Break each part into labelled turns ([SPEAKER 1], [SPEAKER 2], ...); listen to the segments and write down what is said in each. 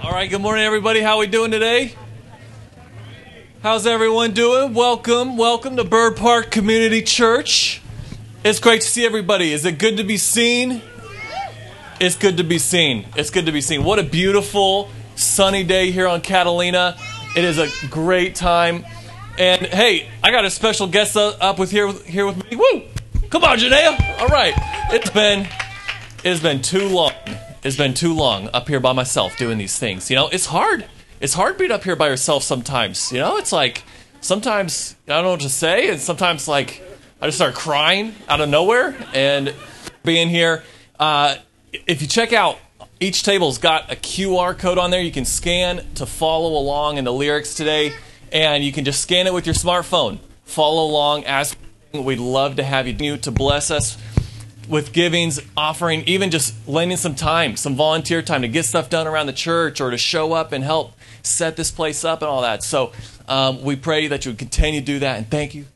[SPEAKER 1] All right, good morning, everybody. How are we doing today? How's everyone doing? Welcome to Bird Park Community Church. It's great to see everybody. Is it good to be seen? It's good to be seen. It's good to be seen. What a beautiful, sunny day here on Catalina. It is a great time. And hey, I got a special guest up here with me. Woo! Come on, Janaea. All right. It's been too long. It's been too long up here by myself doing these things. You know, it's hard. It's hard being up here by yourself sometimes. You know, it's like sometimes I don't know what to say, and sometimes like I just start crying out of nowhere. And being here, if you check out, each table's got a QR code on there you can scan to follow along in the lyrics today, and you can just scan it with your smartphone. Follow along as we'd love to have you to bless us with givings, offering, even just lending some time, some volunteer time to get stuff done around the church or to show up and help set this place up and all that. So we pray that you would continue to do that, and thank you.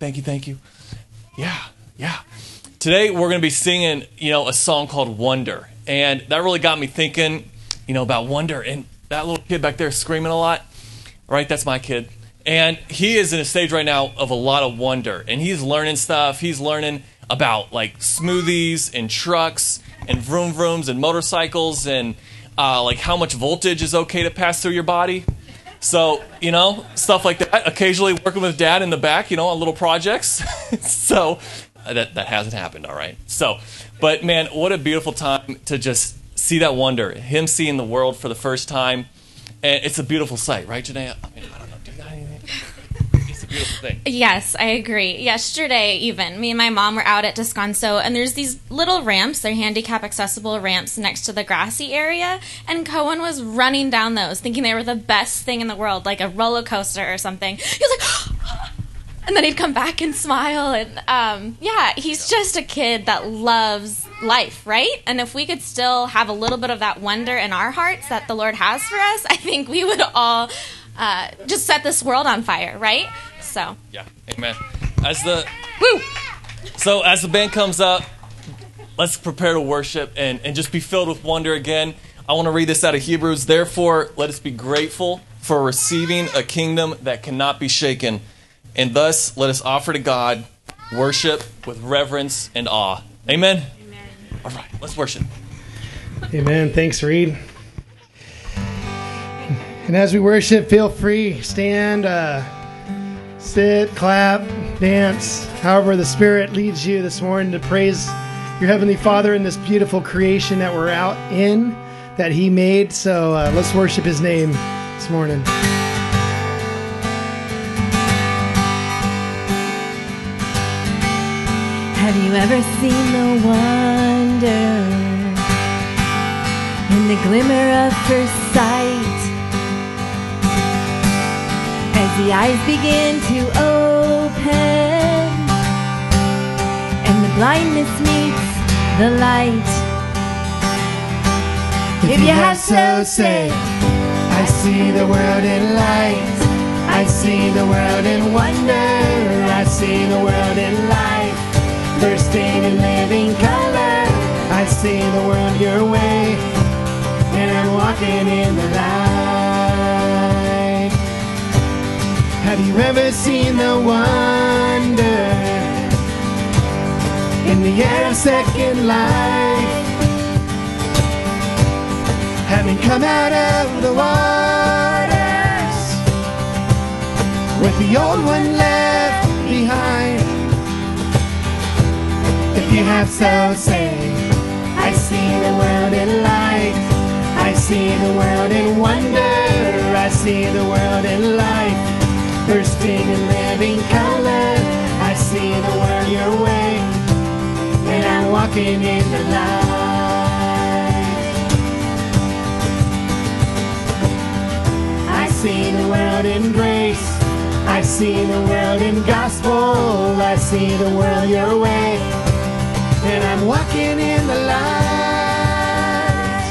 [SPEAKER 1] Yeah. Today we're going to be singing, a song called Wonder, and that really got me thinking, about wonder. And that little kid back there screaming a lot, right? That's my kid. And he is in a stage right now of a lot of wonder, and he's learning stuff. He's learning about like smoothies and trucks and vroom vrooms and motorcycles and like how much voltage is okay to pass through your body. So, stuff like that. Occasionally working with Dad in the back, on little projects. So that hasn't happened, all right. So, but man, what a beautiful time to just see that wonder, him seeing the world for the first time. And it's a beautiful sight, right, Janaea? I mean, I don't know, do you got anything? It's a beautiful thing.
[SPEAKER 2] Yes, I agree. Yesterday, even, me and my mom were out at Descanso, and there's these little ramps. They're handicap accessible ramps next to the grassy area, and Cohen was running down those, thinking they were the best thing in the world, like a roller coaster or something. He was like, and then he'd come back and smile, and he's just a kid that loves life, right? And if we could still have a little bit of that wonder in our hearts that the Lord has for us, I think we would all just set this world on fire, right? So
[SPEAKER 1] yeah, amen. As the band comes up, let's prepare to worship and just be filled with wonder again. I want to read this out of Hebrews. Therefore, let us be grateful for receiving a kingdom that cannot be shaken, and thus let us offer to God worship with reverence and awe. Amen. Amen. All right, let's worship.
[SPEAKER 3] Amen. Thanks, Reed. And as we worship, feel free, stand, sit, clap, dance, however the Spirit leads you this morning to praise your Heavenly Father in this beautiful creation that we're out in, that He made. So let's worship His name this morning.
[SPEAKER 4] Have you ever seen the wonder in the glimmer of first sight? As the eyes begin to open and the blindness meets the light.
[SPEAKER 5] If you have so say, I see the world in light, I see the world in wonder, I see the world in life, bursting in living color. I see the world your way, and I'm walking in the light. Have you ever seen the wonder in the air of second life? Having come out of the waters with the old one left behind. If you have so say, I see the world in light, I see the world in wonder, I see the world in life, bursting in living color. I see the world your way, and I'm walking in the light. I see the world in grace, I see the world in gospel, I see the world your way, and I'm walking in the light.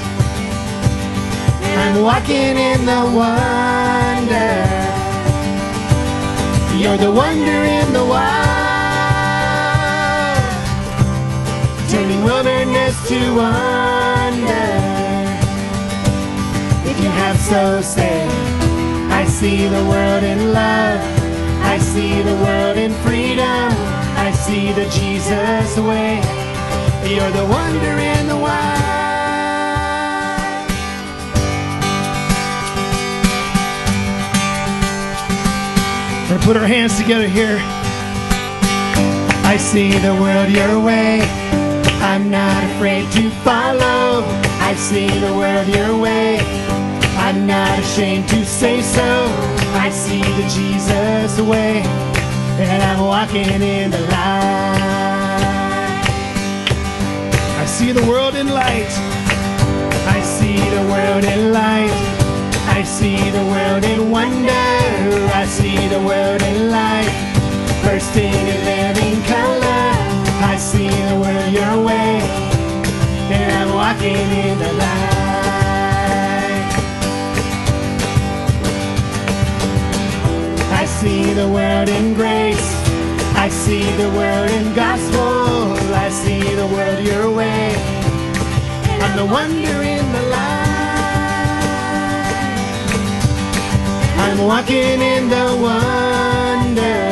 [SPEAKER 5] I'm walking in the wonder. You're the wonder in the wild, turning wilderness to wonder. If you have so say. I see the world in love. I see the world in freedom. I see the Jesus way. You're the wonder in the wild.
[SPEAKER 3] We're gonna put our hands together here.
[SPEAKER 5] I see the world your way. I'm not afraid to follow. I see the world your way. I'm not ashamed to say so. I see the Jesus way, and I'm walking in the light.
[SPEAKER 3] I see the world in light.
[SPEAKER 5] I see the world in light. I see the world in wonder. I see the world in light, bursting in living color. I see the world your way, and I'm walking in the light. I see the world in grace. I see the world in gospel. I see the world your way. I'm the wonder in the light. I'm walking in the wonder.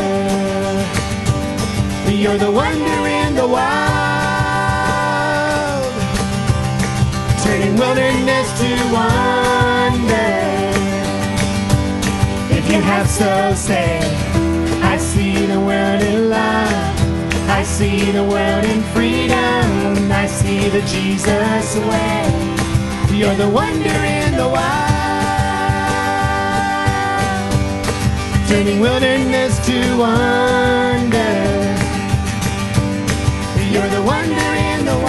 [SPEAKER 5] You're the wonder in the wild, turning wilderness to wonder. If you have so say, I see the world in love. I see the world in freedom. I see the Jesus way. You're the wonder in the wild, turning wilderness to wonder. You're the wonder in the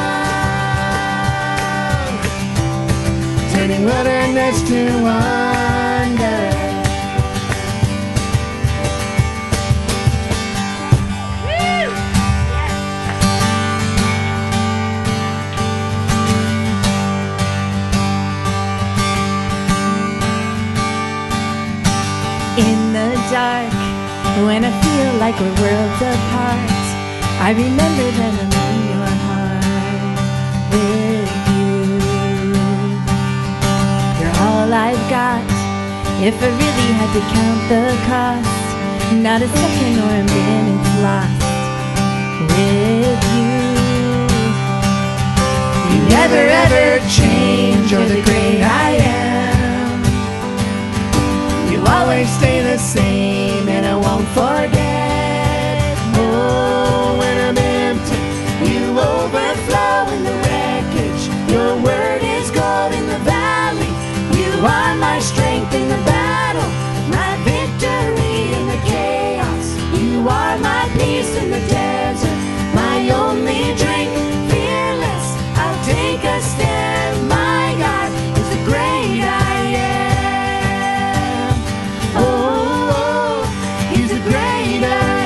[SPEAKER 5] wild, turning wilderness to wonder.
[SPEAKER 4] In the dark, when I feel like we're worlds apart, I remember that I'm in your heart with you. You're all I've got. If I really had to count the cost, not a second or a minute's lost with you.
[SPEAKER 5] You never ever change, you're the great I am. You always stay the same, and I won't forget. Oh, when I'm empty, you overflow in the wreckage. Your word is gold in the valley. You are my strength in the battle, my victory in the chaos. You are my peace in the desert, my only drink. Fearless, I'll take a step. My God is the great I am. Oh, He's the great I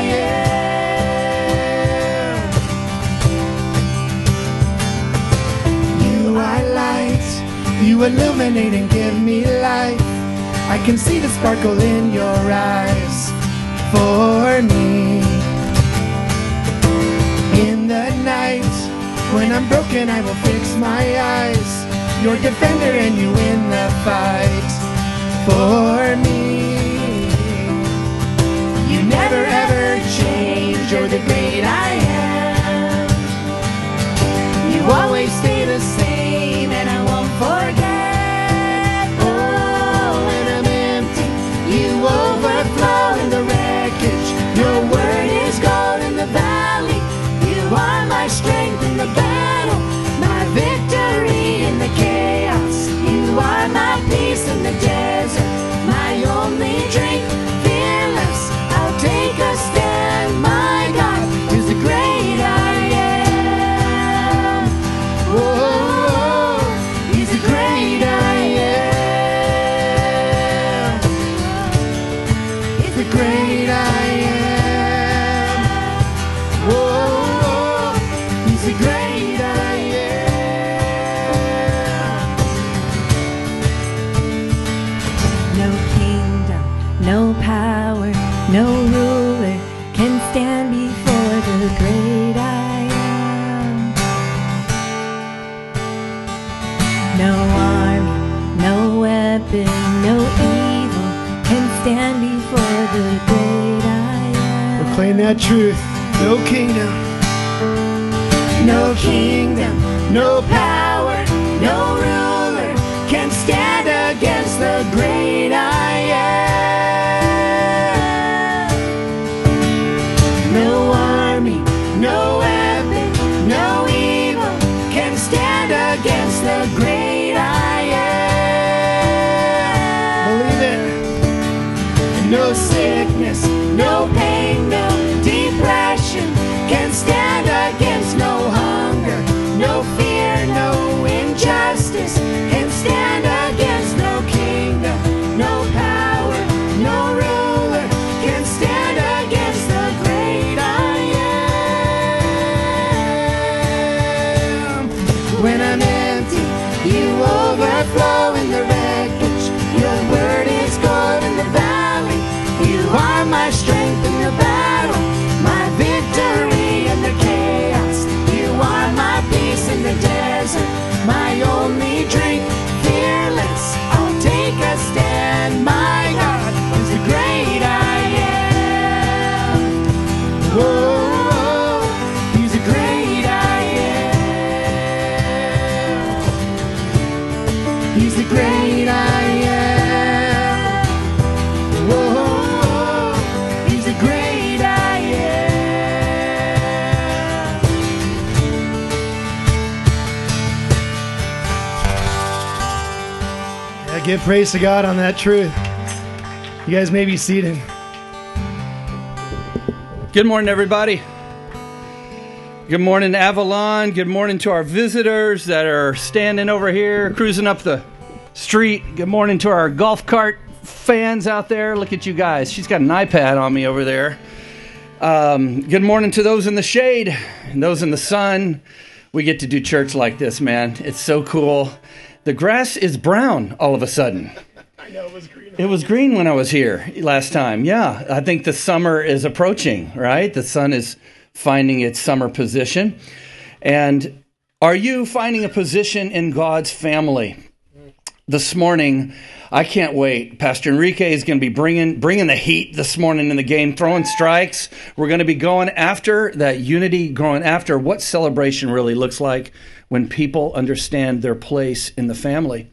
[SPEAKER 5] am. You are light, you illuminate and give me life. I can see the sparkle in your eyes for me. In the night, when I'm broken, I will fix my eyes. You're defender and you win the fight for me. You never ever change, you're the great I am. You always stay the same, and I won't forget. Oh, when I'm empty, you overflow in the wreckage. Your word is gold in the valley. You are my strength in the battle, my victory in the chaos. You are my peace in the desert,
[SPEAKER 4] weapon, no evil can stand before the great I am.
[SPEAKER 3] Proclaim that truth. No kingdom,
[SPEAKER 5] no power, no ruler can stand against the great I am. No army, no weapon, no evil can stand against the great I am.
[SPEAKER 3] believe it.
[SPEAKER 5] No sickness, no pain, no depression can stand against no hunger, no fear, no injustice can stand against no kingdom, no power, no ruler can stand against the great I am. When I'm empty, you overflow in the wreckage. Your word is gold in the valley. You are my strength in the battle, my victory in the chaos. You are my peace in the desert, my only drink, fearless. I'll take a stand. My God is the great I am. Whoa, He's the great I am. He's the great I am. Whoa, He's the great I am.
[SPEAKER 3] Yeah, give praise to God on that truth. You guys may be seated.
[SPEAKER 6] Good morning, everybody. Good morning, Avalon. Good morning to our visitors that are standing over here, cruising up the street. Good morning to our golf cart fans out there. Look at you guys. She's got an iPad on me over there. Good morning to those in the shade and those in the sun. We get to do church like this, man. It's so cool. The grass is brown all of a sudden.
[SPEAKER 3] I know it was green.
[SPEAKER 6] It was green when I was here last time. Yeah, I think the summer is approaching, right? The sun is finding its summer position. And are you finding a position in God's family? This morning, I can't wait. Pastor Enrique is going to be bringing the heat this morning in the game, throwing strikes. We're going to be going after that unity, going after what celebration really looks like when people understand their place in the family.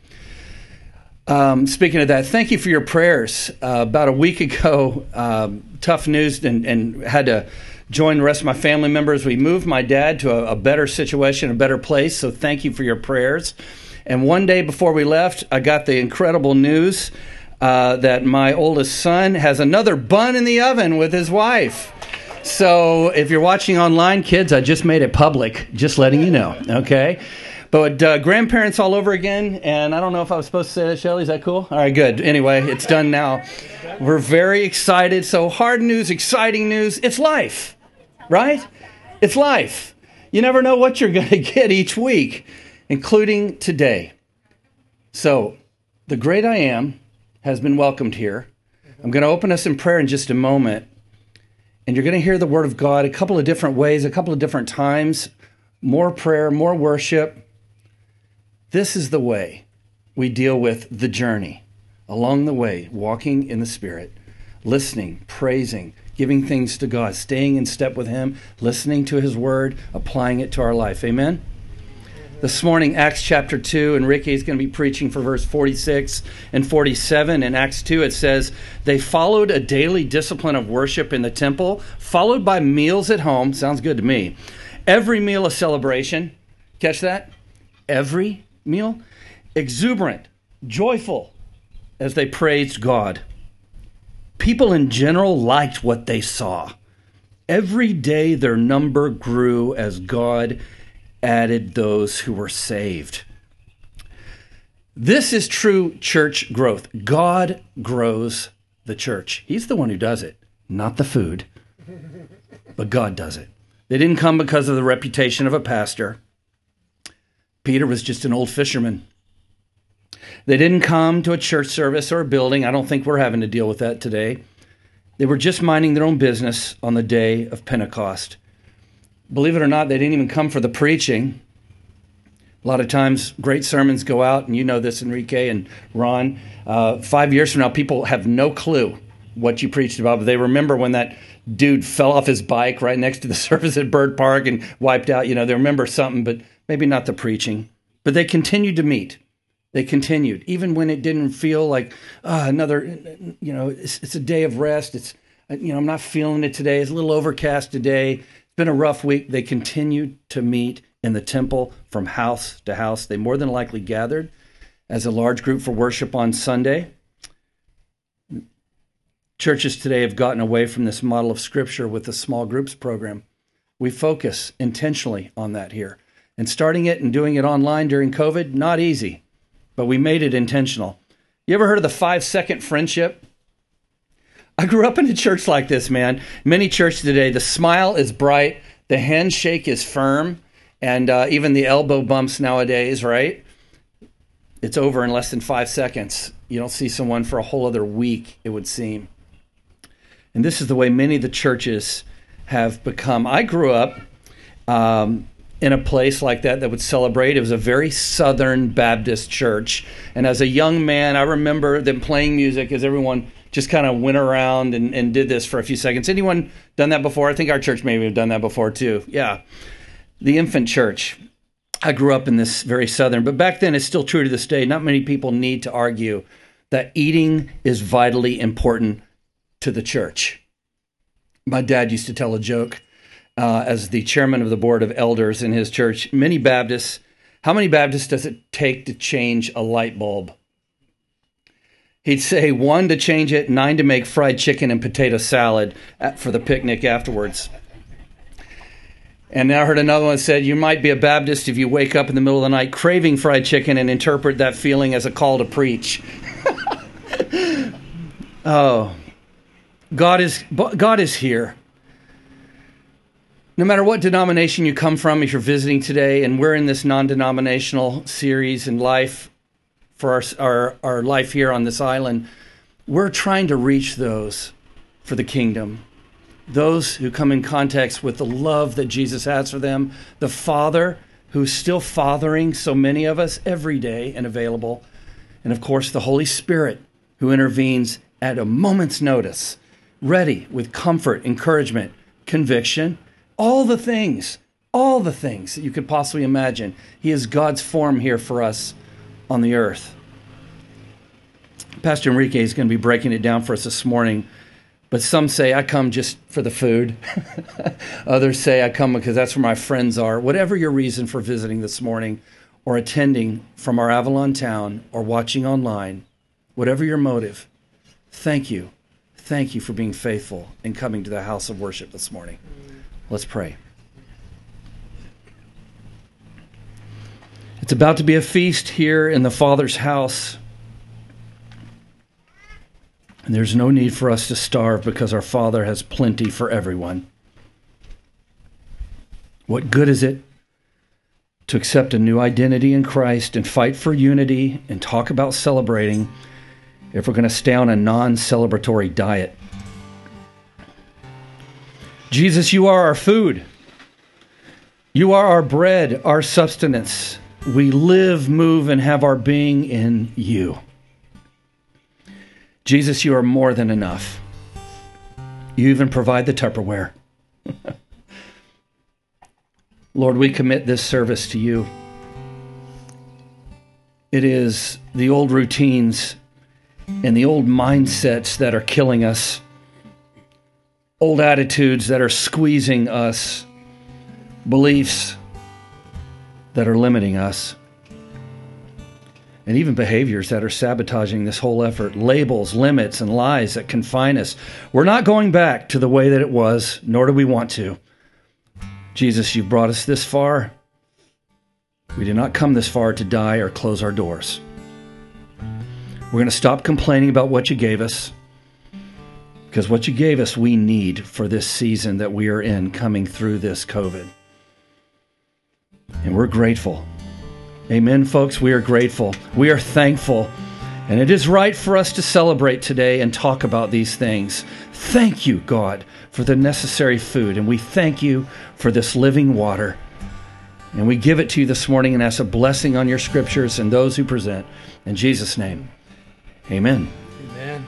[SPEAKER 6] Speaking of that, thank you for your prayers. About a week ago, tough news, and had to join the rest of my family members. We moved my dad to a better situation, a better place, so thank you for your prayers. And one day before we left, I got the incredible news that my oldest son has another bun in the oven with his wife. So if you're watching online, kids, I just made it public, just letting you know, okay? But grandparents all over again, and I don't know if I was supposed to say that, Shelly. Is that cool? All right, good. Anyway, it's done now. We're very excited. So hard news, exciting news. It's life, right? It's life. You never know what you're going to get each week, including today. So the great I am has been welcomed here. I'm going to open us in prayer in just a moment, and you're going to hear the word of God a couple of different ways, a couple of different times, more prayer, more worship. This is the way we deal with the journey. Along the way, walking in the Spirit, listening, praising, giving things to God, staying in step with Him, listening to His Word, applying it to our life. Amen? This morning, Acts chapter 2, Enrique is going to be preaching for verse 46 and 47. In Acts 2, it says, they followed a daily discipline of worship in the temple, followed by meals at home. Sounds good to me. Every meal a celebration. Catch that? Every meal. Exuberant, joyful, as they praised God. People in general liked what they saw. Every day their number grew as God added those who were saved. This is true church growth. God grows the church. He's the one who does it, not the food, but God does it. They didn't come because of the reputation of a pastor. Peter was just an old fisherman. They didn't come to a church service or a building. I don't think we're having to deal with that today. They were just minding their own business on the day of Pentecost. Believe it or not, they didn't even come for the preaching. A lot of times, great sermons go out, and you know this, Enrique and Ron. 5 years from now, people have no clue what you preached about, but they remember when that dude fell off his bike right next to the service at Bird Park and wiped out. You know, they remember something, but maybe not the preaching. But they continued to meet. They continued, even when it didn't feel like another, it's a day of rest. It's, I'm not feeling it today. It's a little overcast today. It's been a rough week. They continued to meet in the temple from house to house. They more than likely gathered as a large group for worship on Sunday. Churches today have gotten away from this model of Scripture with the small groups program. We focus intentionally on that here. And starting it and doing it online during COVID, not easy, but we made it intentional. You ever heard of the 5-second friendship? I grew up in a church like this, man. Many churches today, the smile is bright, the handshake is firm, and even the elbow bumps nowadays, right? It's over in less than 5 seconds. You don't see someone for a whole other week, it would seem. And this is the way many of the churches have become. I grew up in a place like that would celebrate. It was a very Southern Baptist church. And as a young man, I remember them playing music as everyone just kind of went around and did this for a few seconds. Anyone done that before? I think our church maybe have done that before too. Yeah. The infant church. I grew up in this very Southern, but back then it's still true to this day. Not many people need to argue that eating is vitally important to the church. My dad used to tell a joke as the chairman of the board of elders in his church. How many Baptists does it take to change a light bulb? He'd say 1 to change it, 9 to make fried chicken and potato salad for the picnic afterwards. And I heard another one said, you might be a Baptist if you wake up in the middle of the night craving fried chicken and interpret that feeling as a call to preach. Oh, God is here. No matter what denomination you come from, if you're visiting today, and we're in this non-denominational series in life for our life here on this island, we're trying to reach those for the kingdom. Those who come in contact with the love that Jesus has for them, the Father who's still fathering so many of us every day and available, and of course the Holy Spirit who intervenes at a moment's notice, ready with comfort, encouragement, conviction, all the things that you could possibly imagine. He is God's form here for us on the earth. Pastor Enrique is going to be breaking it down for us this morning. But some say, I come just for the food. Others say, I come because that's where my friends are. Whatever your reason for visiting this morning or attending from our Avalon town or watching online, whatever your motive, thank you. Thank you for being faithful and coming to the house of worship this morning. Let's pray. It's about to be a feast here in the Father's house. And there's no need for us to starve because our Father has plenty for everyone. What good is it to accept a new identity in Christ and fight for unity and talk about celebrating if we're going to stay on a non-celebratory diet? Jesus, you are our food. You are our bread, our sustenance. We live, move, and have our being in you. Jesus, you are more than enough. You even provide the Tupperware. Lord, we commit this service to you. It is the old routines and the old mindsets that are killing us, old attitudes that are squeezing us, beliefs that are limiting us, and even behaviors that are sabotaging this whole effort, labels, limits, and lies that confine us. We're not going back to the way that it was, nor do we want to. Jesus, you've brought us this far. We did not come this far to die or close our doors. We're going to stop complaining about what you gave us, because what you gave us we need for this season that we are in coming through this COVID. And we're grateful. Amen, folks. We are grateful. We are thankful. And it is right for us to celebrate today and talk about these things. Thank you, God, for the necessary food. And we thank you for this living water. And we give it to you this morning and ask a blessing on your scriptures and those who present. In Jesus' name, amen.
[SPEAKER 3] Amen.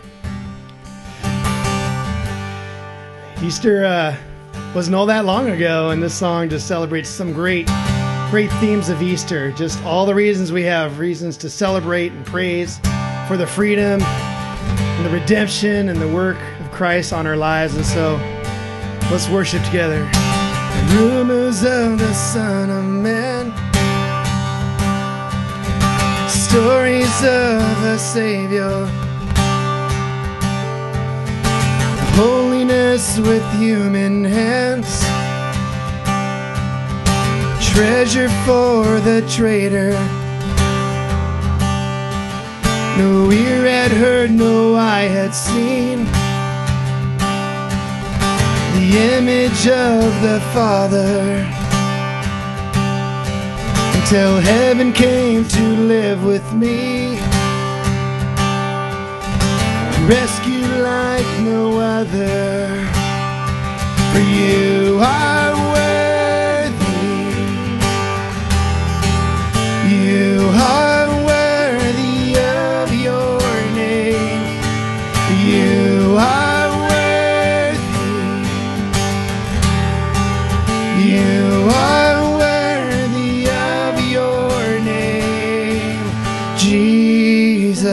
[SPEAKER 3] Easter wasn't all that long ago, and this song just celebrates some great themes of Easter. Just all the reasons we have, reasons to celebrate and praise for the freedom and the redemption and the work of Christ on our lives. And so let's worship together. Rumors of the Son of Man, stories of a Savior, holiness with human hands, treasure for the traitor. No ear had heard, no eye had seen the image of the Father, until heaven came to live with me, rescued like no other. For you are worthy, you are worthy of your name, you are You are worthy of your name, Jesus.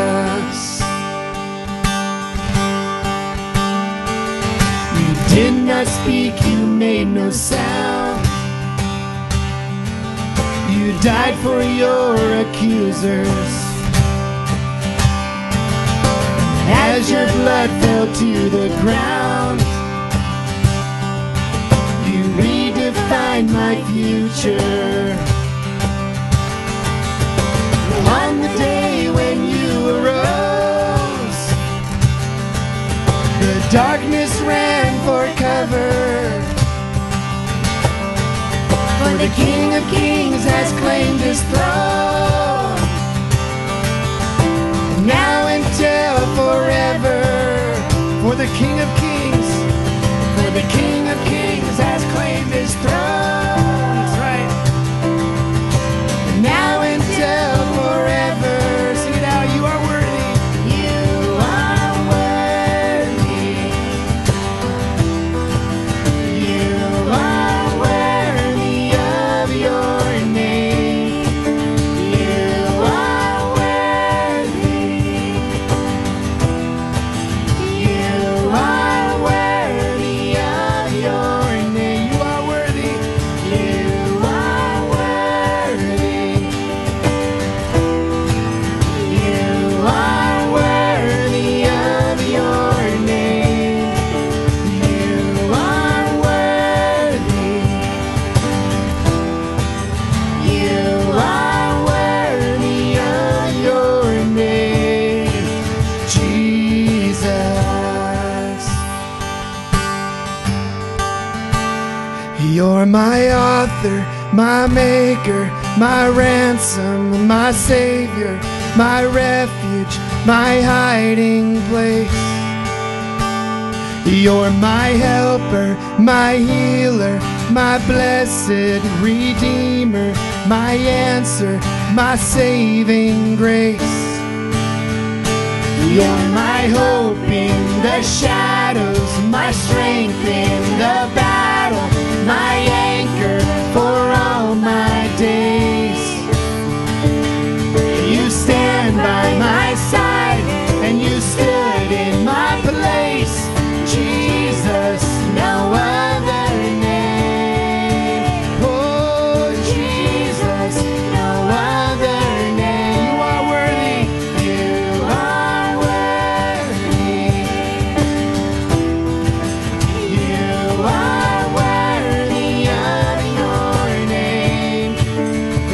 [SPEAKER 3] You did not speak, you made no sound. You died for your accusers. As your blood fell to the ground, find my future. On the day when you arose, the darkness ran for cover, for the King of Kings has claimed his throne, now until forever. For the King of Kings, for the King of Kings has claimed his throne. That's right. Now until forever. Sing it out. You are worthy. You are worthy. You are worthy of your name. You are worthy. You are worthy of your name. You are worthy. You are worthy. You are worthy of your name. You are worthy. You are worthy of your name, Jesus. You're my author, my maker, my ransom, my savior, my refuge, my hiding place. You're my helper, my healer, my blessed redeemer, my answer, my saving grace. You're my hope in the shadows, my strength in the battle, my anchor for all my days. You stand by my side, and you stood in my place. Jesus, no other name. Oh, Jesus, no other name. You are worthy. You are worthy. You are worthy of your name.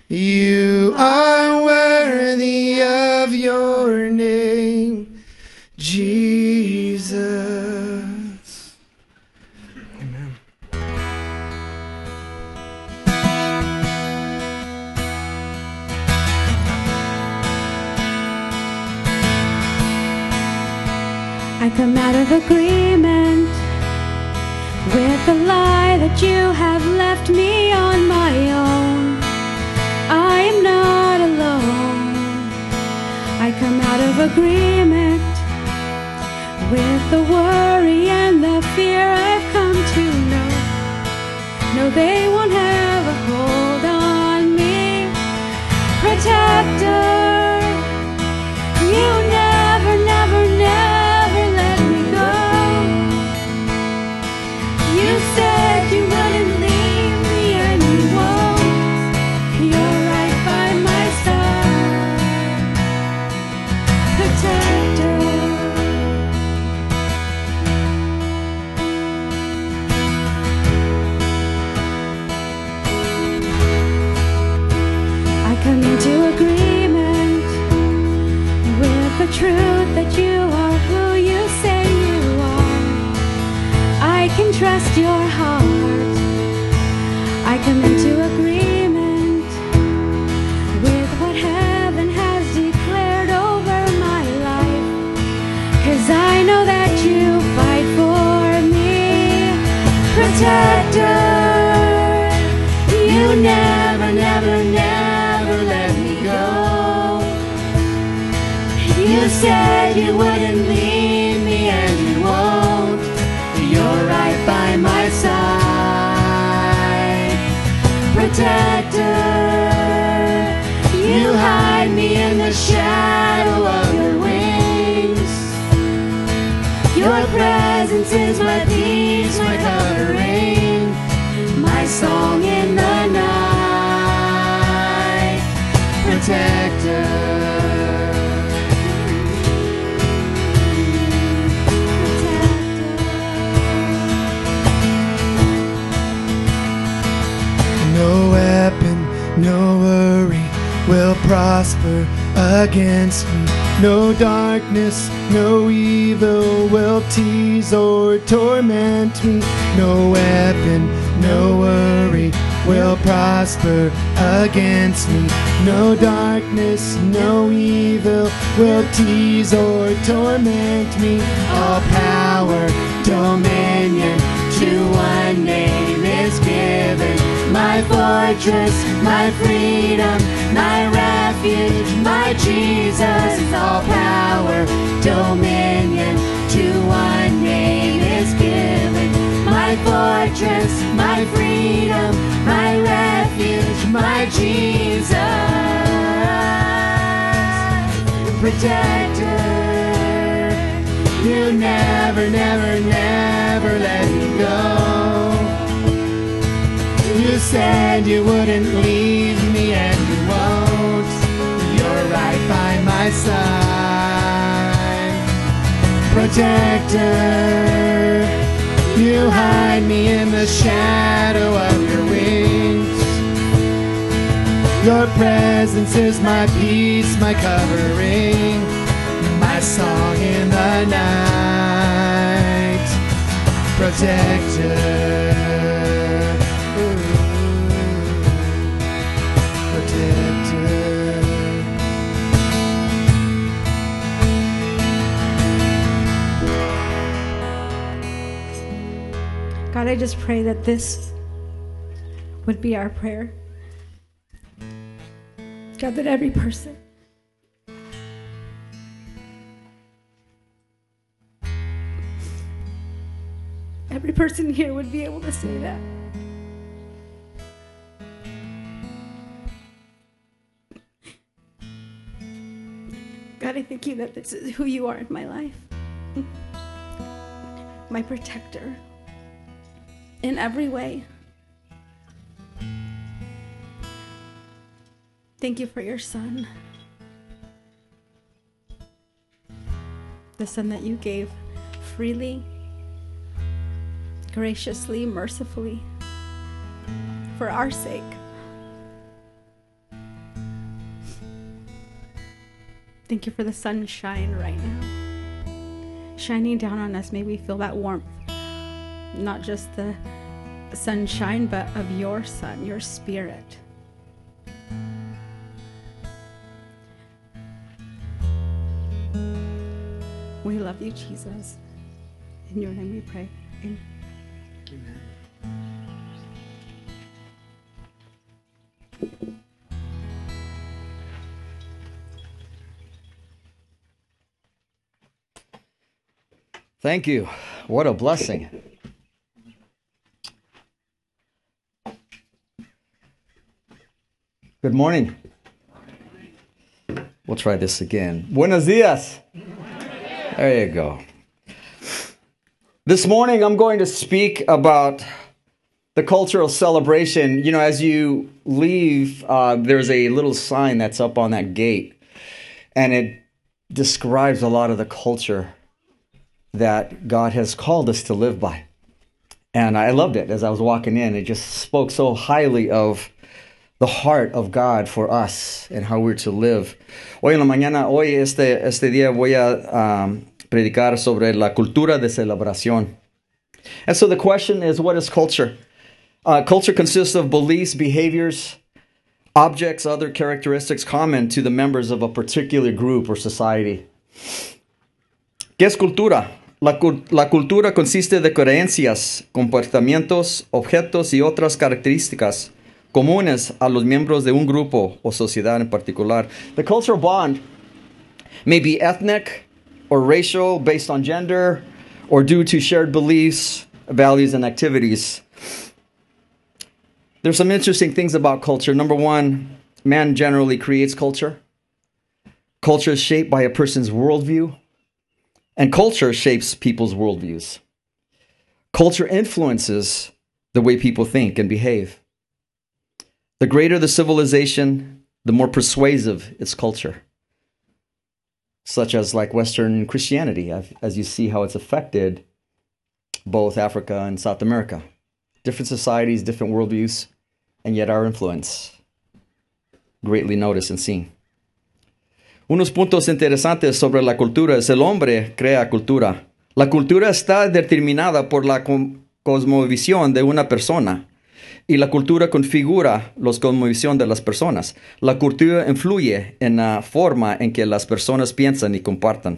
[SPEAKER 3] You are worthy of your name, Jesus. Amen.
[SPEAKER 4] I come out of agreement with the lie that you have left me on my own. I am not alone. I come out of agreement with the worry and the fear I've come to know. No, they won't have a hold on me. Protector, you never, never, never let me go. You said you wouldn't leave me and you won't. You're right by my side. Protector. I come into agreement with the truth that you are who you say you are. I can trust your heart. I come into agreement with what heaven has declared over my life. 'Cause I know that you fight for me. Protector, you never, never, never let me go. You said you wouldn't leave me and you won't. You're right by my side. Protector, you hide me in the shadow of your wings. Your presence is my peace, my covering, my song in the night. Protector.
[SPEAKER 3] No weapon, no worry will prosper against me. No darkness, no evil will tease or torment me. No weapon, no worry will prosper against me. No darkness, no evil will tease or torment me. All power, dominion to one name is given. My fortress, my freedom, my refuge, my Jesus. All power, dominion to one name is given. My fortress, my freedom, my refuge, my Jesus. Protector, you never, never, never let me go. You said you wouldn't leave me and you won't. You're right by my side. Protector, you hide me in the shadow of your wings. Your presence is my peace, my covering, my song in the night. Protector.
[SPEAKER 4] God, I just pray that this would be our prayer. God, that every person here would be able to say that. God, I thank you that this is who you are in my life. My protector in every way. Thank you for your son. The son that you gave freely, graciously, mercifully, for our sake. Thank you for the sunshine right now. Shining down on us, may we feel that warmth. Not just the sunshine, but of your sun, your spirit. We love you, Jesus. In your name we pray. Amen.
[SPEAKER 6] Thank you. What a blessing. Good morning. We'll try this again. Buenos dias. There you go. This morning I'm going to speak about the cultural celebration. You know, as you leave, there's a little sign that's up on that gate, and it describes a lot of the culture that God has called us to live by. And I loved it as I was walking in. It just spoke so highly of the heart of God for us and how we're to live. Hoy en la mañana, este día voy a predicar sobre la cultura de celebración. And so the question is, what is culture? Culture consists of beliefs, behaviors, objects, other characteristics common to the members of a particular group or society. ¿Qué es cultura? La cultura consiste de creencias, comportamientos, objetos y otras características comunes a los miembros de un grupo o sociedad en particular. The cultural bond may be ethnic or racial, based on gender, or due to shared beliefs, values, and activities. There's some interesting things about culture. Number one, man generally creates culture. Culture is shaped by a person's worldview, and culture shapes people's worldviews. Culture influences the way people think and behave. The greater the civilization, the more persuasive its culture. Such as like Western Christianity, as you see how it's affected both Africa and South America. Different societies, different worldviews, and yet our influence greatly noticed and seen. Unos puntos interesantes sobre la cultura es el hombre crea cultura. La cultura está determinada por la cosmovisión de una persona y la cultura configura la cosmovisión de las personas. La cultura influye en la forma en que las personas piensan y comparten.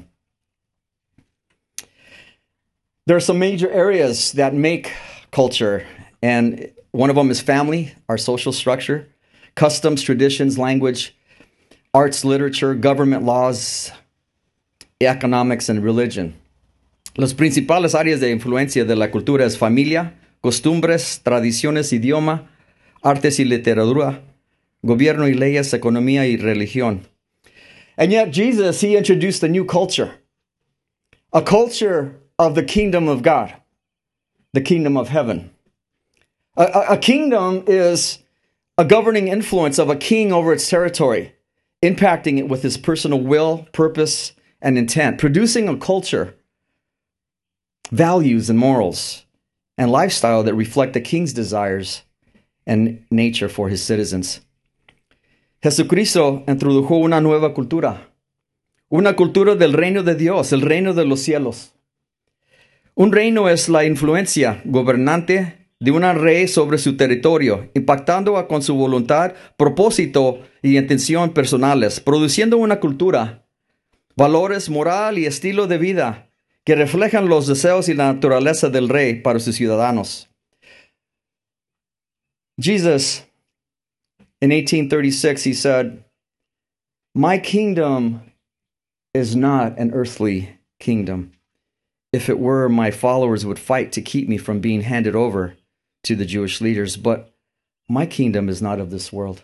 [SPEAKER 6] There are some major areas that make culture, and one of them is family, our social structure, customs, traditions, language, arts, literature, government laws, economics, and religion. Las principales áreas de influencia de la cultura es familia, costumbres, tradiciones, idioma, artes y literatura, gobierno y leyes, economía y religión. And yet Jesus, he introduced a new culture. A culture of the kingdom of God. The kingdom of heaven. A kingdom is a governing influence of a king over its territory, impacting it with his personal will, purpose, and intent, producing a culture, values and morals, and lifestyle that reflect the king's desires and nature for his citizens. Jesucristo introdujo una nueva cultura del reino de Dios, el reino de los cielos. Un reino es la influencia gobernante de un rey sobre su territorio, impactando con su voluntad, propósito y intención personales, produciendo una cultura, valores, moral y estilo de vida que reflejan los deseos y la naturaleza del rey para sus ciudadanos. Jesus, in 1836, he said, "My kingdom is not an earthly kingdom. If it were, my followers would fight to keep me from being handed over to the Jewish leaders, but my kingdom is not of this world."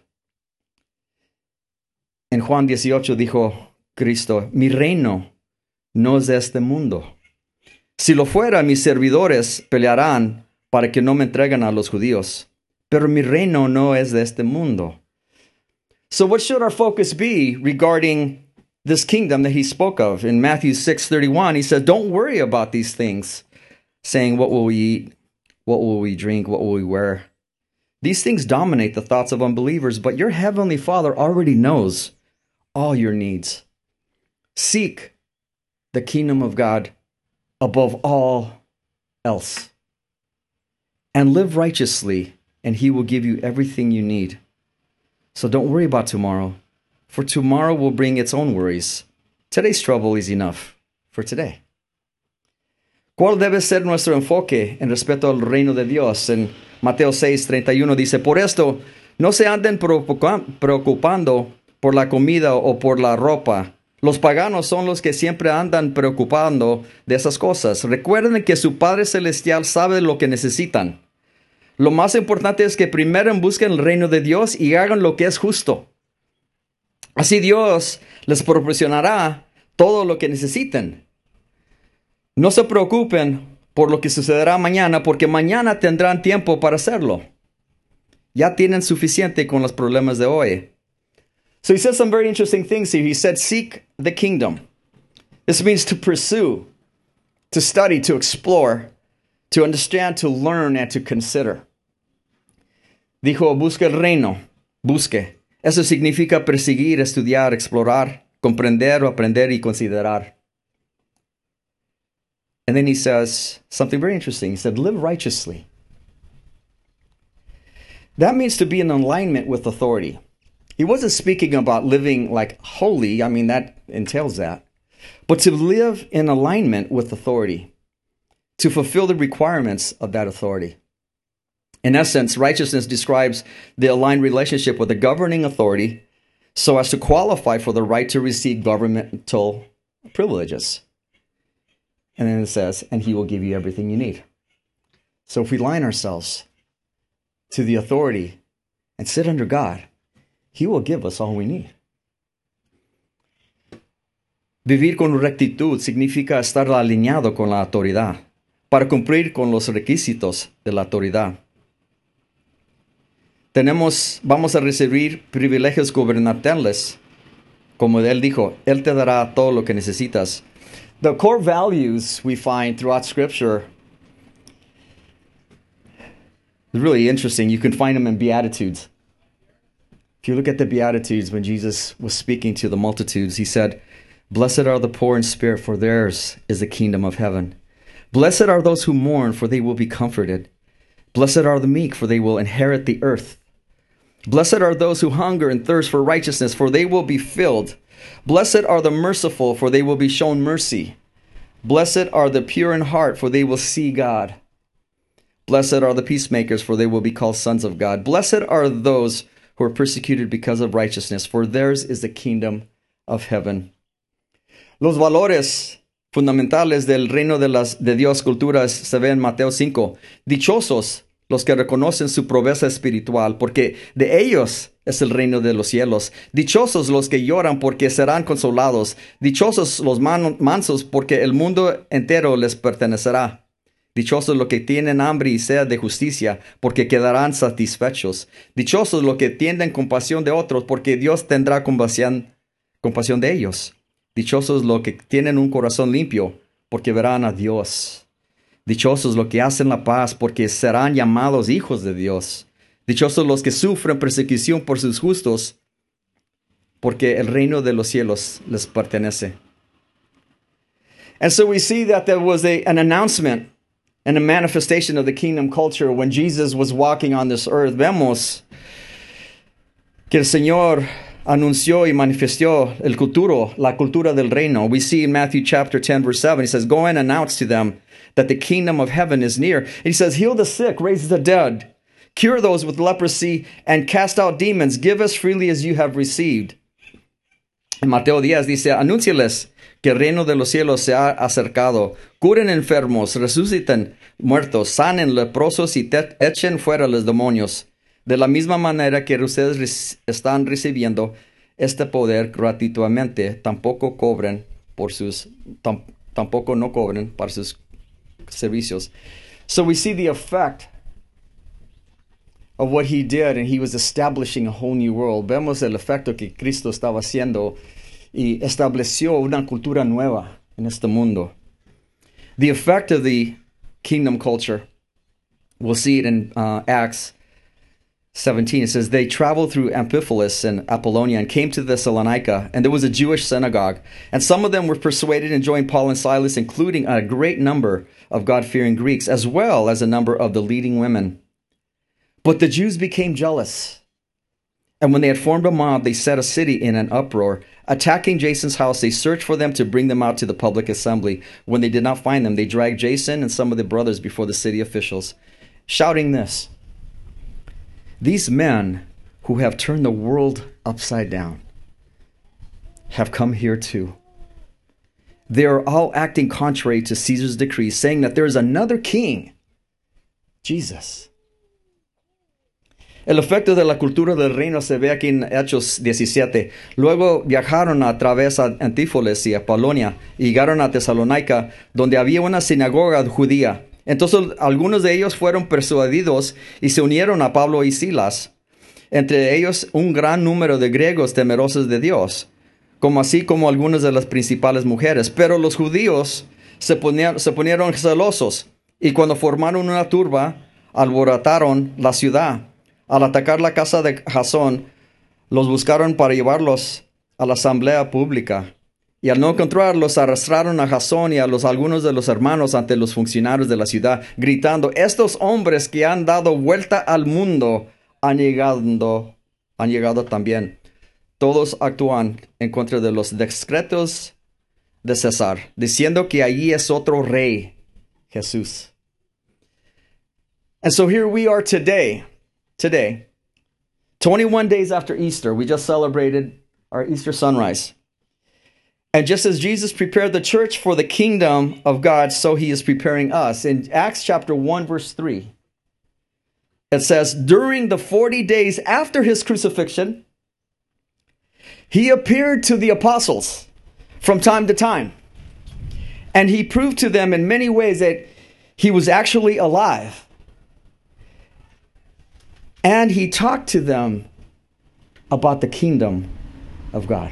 [SPEAKER 6] En Juan 18 dijo Cristo, "Mi reino no es de este mundo. Si lo fuera, mis servidores pelearán para que no me entreguen a los judíos. Pero mi reino no es de este mundo." So what should our focus be regarding this kingdom that he spoke of? In Matthew 6:31, he said, "Don't worry about these things, saying, what will we eat? What will we drink? What will we wear?" These things dominate the thoughts of unbelievers, but your heavenly Father already knows all your needs. Seek the kingdom of God above all else. And live righteously, and he will give you everything you need. So don't worry about tomorrow, for tomorrow will bring its own worries. Today's trouble is enough for today. ¿Cuál debe ser nuestro enfoque en respecto al reino de Dios? En Mateo 6:31 dice, por esto, no se anden preocupando por la comida o por la ropa. Los paganos son los que siempre andan preocupando de esas cosas. Recuerden que su Padre Celestial sabe lo que necesitan. Lo más importante es que primero busquen el reino de Dios y hagan lo que es justo. Así Dios les proporcionará todo lo que necesiten. No se preocupen por lo que sucederá mañana, porque mañana tendrán tiempo para hacerlo. Ya tienen suficiente con los problemas de hoy. So he said some very interesting things here. He said, seek the kingdom. This means to pursue, to study, to explore, to understand, to learn, and to consider. Dijo, busca el reino, busque. Eso significa perseguir, estudiar, explorar, comprender, aprender y considerar. And then he says something very interesting. He said, live righteously. That means to be in alignment with authority. He wasn't speaking about living like holy. I mean, that entails that. But to live in alignment with authority, to fulfill the requirements of that authority. In essence, righteousness describes the aligned relationship with the governing authority so as to qualify for the right to receive governmental privileges. And then it says, and he will give you everything you need. So if we align ourselves to the authority and sit under God, he will give us all we need. Vivir con rectitud significa estar alineado con la autoridad para cumplir con los requisitos de la autoridad. Vamos a recibir privilegios gubernamentales. Como él dijo, él te dará todo lo que necesitas. The core values we find throughout Scripture is really interesting. You can find them in Beatitudes. If you look at the Beatitudes, when Jesus was speaking to the multitudes, he said, blessed are the poor in spirit, for theirs is the kingdom of heaven. Blessed are those who mourn, for they will be comforted. Blessed are the meek, for they will inherit the earth. Blessed are those who hunger and thirst for righteousness, for they will be filled. Blessed are the merciful, for they will be shown mercy. Blessed are the pure in heart, for they will see God. Blessed are the peacemakers, for they will be called sons of God. Blessed are those who are persecuted because of righteousness, for theirs is the kingdom of heaven. Los valores fundamentales del reino de Dios culturas se ven en Mateo 5. Dichosos los que reconocen su pobreza espiritual, porque de ellos es el reino de los cielos. Dichosos los que lloran, porque serán consolados. Dichosos los mansos, porque el mundo entero les pertenecerá. Dichosos los que tienen hambre y sed de justicia, porque quedarán satisfechos. Dichosos los que tienen compasión de otros, porque Dios tendrá compasión de ellos. Dichosos los que tienen un corazón limpio, porque verán a Dios. Dichosos los que hacen la paz, porque serán llamados hijos de Dios. Dichosos los que sufren persecución por sus justos, porque el reino de los cielos les pertenece. And so we see that there was an announcement and a manifestation of the kingdom culture when Jesus was walking on this earth. Vemos que el Señor anunció y manifestó la cultura del reino. We see in Matthew chapter 10, verse 7, he says, go and announce to them that the kingdom of heaven is near. And he says, heal the sick, raise the dead, cure those with leprosy, and cast out demons. Give as freely as you have received. En Mateo 10 dice, anúnciales que el reino de los cielos se ha acercado. Curen enfermos, resuciten muertos, sanen leprosos y echen fuera los demonios. De la misma manera que ustedes están recibiendo este poder gratuitamente, tampoco no cobren para sus servicios. So we see the effect of what he did, and he was establishing a whole new world. Vemos el efecto que Cristo estaba haciendo y estableció una cultura nueva en este mundo. The effect of the kingdom culture, we'll see it in Acts
[SPEAKER 7] 17, it says, they traveled through Amphipolis and Apollonia and came to Thessalonica, and there was a Jewish synagogue. And some of them were persuaded and joined Paul and Silas, including a great number of God-fearing Greeks, as well as a number of the leading women. But the Jews became jealous. And when they had formed a mob, they set a city in an uproar. Attacking Jason's house, they searched for them to bring them out to the public assembly. When they did not find them, they dragged Jason and some of the brothers before the city officials, shouting this: these men who have turned the world upside down have come here too. They are all acting contrary to Caesar's decree, saying that there is another king, Jesus. El efecto de la cultura del reino se ve aquí en Hechos 17. Luego viajaron a través a Antípolis y Apolonia y llegaron a Tesalónica, donde había una sinagoga judía. Entonces algunos de ellos fueron persuadidos y se unieron a Pablo y Silas, entre ellos un gran número de griegos temerosos de Dios, así como algunas de las principales mujeres. Pero los judíos se ponieron celosos y cuando formaron una turba, alborotaron la ciudad. Al atacar la casa de Jasón, los buscaron para llevarlos a la asamblea pública. Y al no encontrarlos, arrastraron a Jasón y a algunos de los hermanos ante los funcionarios de la ciudad, gritando: estos hombres que han dado vuelta al mundo han llegado también. Todos actúan en contra de los decretos de César, diciendo que allí es otro rey, Jesús. And so here we are today, 21 days after Easter. We just celebrated our Easter sunrise. And just as Jesus prepared the church for the kingdom of God, so he is preparing us. In Acts chapter 1, verse 3, it says, during the 40 days after his crucifixion, he appeared to the apostles from time to time. And he proved to them in many ways that he was actually alive. And he talked to them about the kingdom of God.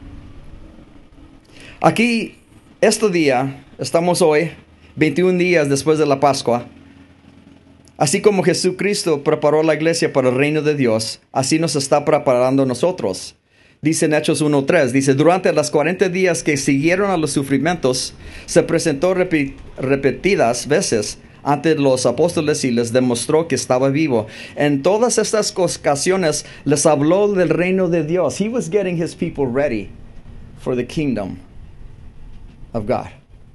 [SPEAKER 7] Aquí, estamos hoy, 21 días después de la Pascua. Así como Jesucristo preparó la iglesia para el reino de Dios, así nos está preparando nosotros. Dice en Hechos 1:3, dice, durante las 40 días que siguieron a los sufrimientos, se presentó repetidas veces ante los apóstoles y les demostró que estaba vivo. En todas estas ocasiones les habló del reino de Dios. He was getting his people ready for the kingdom of God.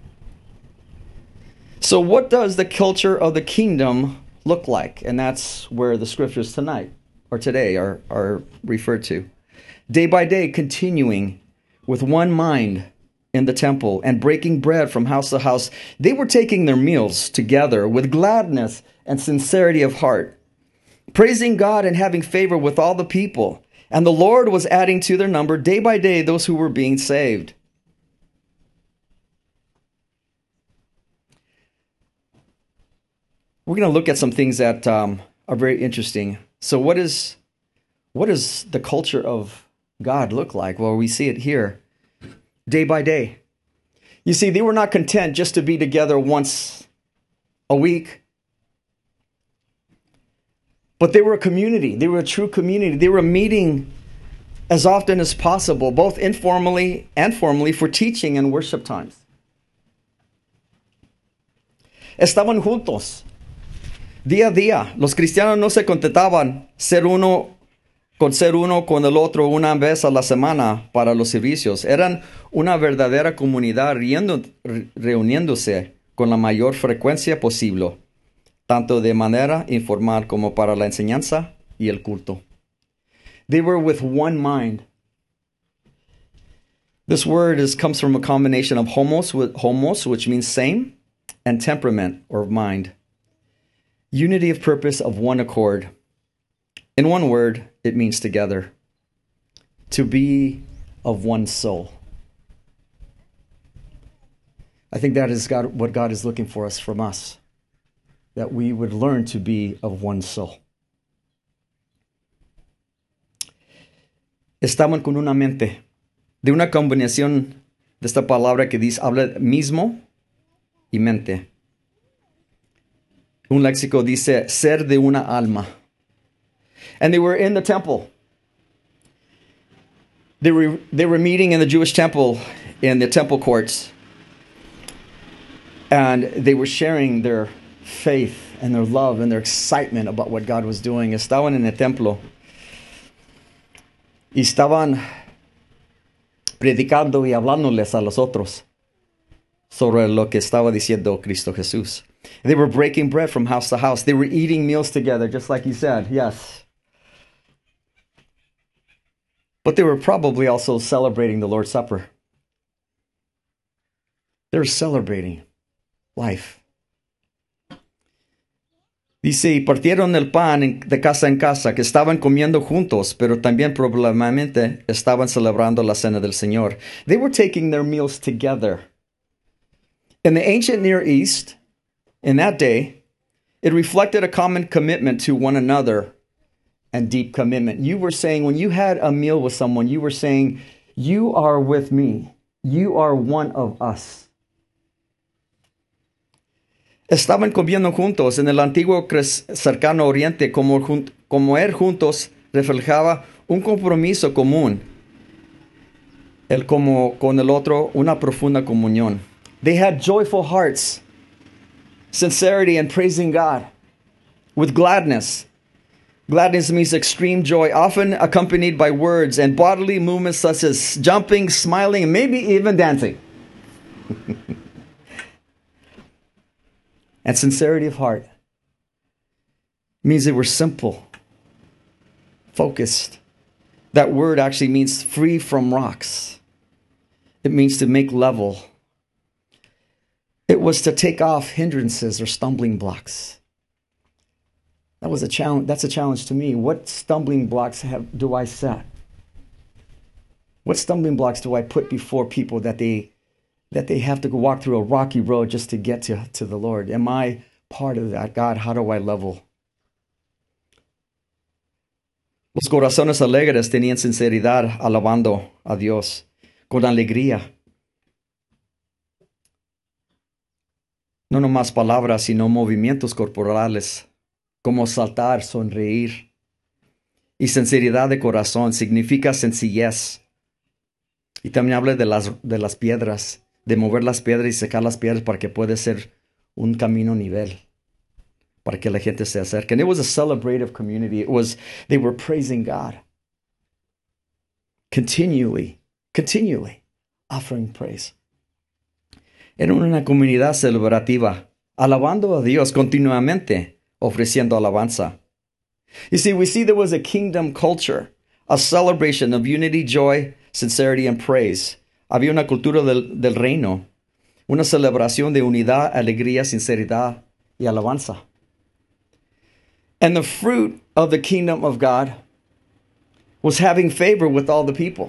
[SPEAKER 7] So what does the culture of the kingdom look like? And that's where the scriptures tonight or today are referred to. Day by day, continuing with one mind in the temple and breaking bread from house to house. They were taking their meals together with gladness and sincerity of heart, praising God and having favor with all the people. And the Lord was adding to their number day by day those who were being saved. We're going to look at some things that are very interesting. So what does the culture of God look like? Well, we see it here, day by day. You see, they were not content just to be together once a week, but they were a community. They were a true community. They were meeting as often as possible, both informally and formally, for teaching and worship times. Estaban juntos. Día a día, los cristianos no se contentaban ser uno con el otro una vez a la semana para los servicios. Eran una verdadera comunidad reuniéndose con la mayor frecuencia posible, tanto de manera informal como para la enseñanza y el culto. They were with one mind. This word comes from a combination of homos, which means same, and temperament or mind. Unity of purpose, of one accord. In one word, it means together. To be of one soul. I think that is what God is looking for us from us. That we would learn to be of one soul. Estaban con una mente. De una combinación de esta palabra que dice, habla mismo y mente. Un léxico dice ser de una alma. And they were in the temple. They were meeting in the Jewish temple, in the temple courts. And they were sharing their faith and their love and their excitement about what God was doing. Estaban en el templo. Y estaban predicando y hablándoles a los otros sobre lo que estaba diciendo Cristo Jesús. They were breaking bread from house to house. They were eating meals together, just like he said, yes. But they were probably also celebrating the Lord's Supper. They were celebrating life. Dice, y partieron el pan de casa en casa, que estaban comiendo juntos, pero también probablemente estaban celebrando la cena del Señor. They were taking their meals together. In the ancient Near East, in that day, it reflected a common commitment to one another and deep commitment. You were saying, when you had a meal with someone, you were saying, you are with me. You are one of us. Estaban comiendo juntos. En el antiguo cercano oriente, comer juntos reflejaba un compromiso común. El como con el otro, una profunda comunión. They had joyful hearts, sincerity and praising God with gladness. Gladness means extreme joy, often accompanied by words and bodily movements such as jumping, smiling, and maybe even dancing. And sincerity of heart means they were simple, focused. That word actually means free from rocks. It means to make level. It was to take off hindrances or stumbling blocks. That was a challenge. That's a challenge to me. What stumbling blocks do I set? What stumbling blocks do I put before people that they have to go walk through a rocky road just to get to the Lord? Am I part of that? God, how do I level? Los corazones alegres tenían sinceridad alabando a Dios con alegría. No nomás palabras, sino movimientos corporales, como saltar, sonreír. Y sinceridad de corazón significa sencillez. Y también habla de las piedras, de mover las piedras y secar las piedras para que pueda ser un camino nivel, para que la gente se acerque. And it was a celebrative community. They were praising God. Continually offering praise. Era una comunidad celebrativa, alabando a Dios continuamente, ofreciendo alabanza. You see, we see there was a kingdom culture, a celebration of unity, joy, sincerity, and praise. Había una cultura del reino, una celebración de unidad, alegría, sinceridad y alabanza. And the fruit of the kingdom of God was having favor with all the people.